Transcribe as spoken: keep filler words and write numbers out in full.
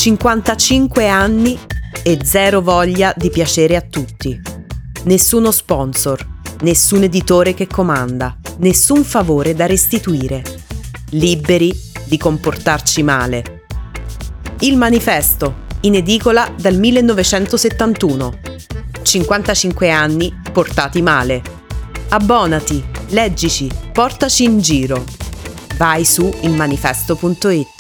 cinquantacinque anni e zero voglia di piacere a tutti. Nessuno sponsor, nessun editore che comanda, nessun favore da restituire. Liberi di comportarci male. Il Manifesto, in edicola dal millenovecentosettantuno. cinquantacinque anni portati male. Abbonati, leggici, portaci in giro. Vai su il manifesto punto it.